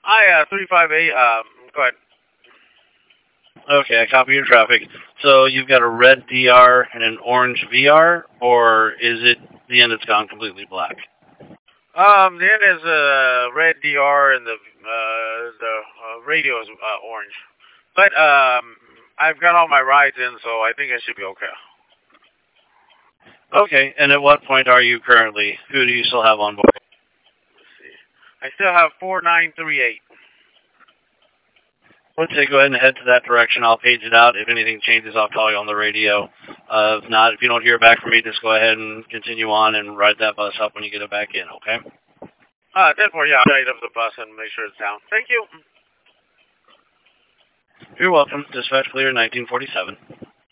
Hi, 358. Go ahead. Okay, I copy your traffic. So you've got a red DR and an orange VR, or is it the end it's gone completely black? Then there's a red DR and the radio is orange. But I've got all my rides in, so I think I should be okay. Okay, and at what point are you currently? Who do you still have on board? Let's see. I still have 4938. Let's say go ahead and head to that direction. I'll page it out. If anything changes, I'll call you on the radio. If not, if you don't hear back from me, just go ahead and continue on and ride that bus up when you get it back in, okay? Therefore, yeah, I'll light up the bus and make sure it's down. Thank you. You're welcome. Dispatch clear 1947.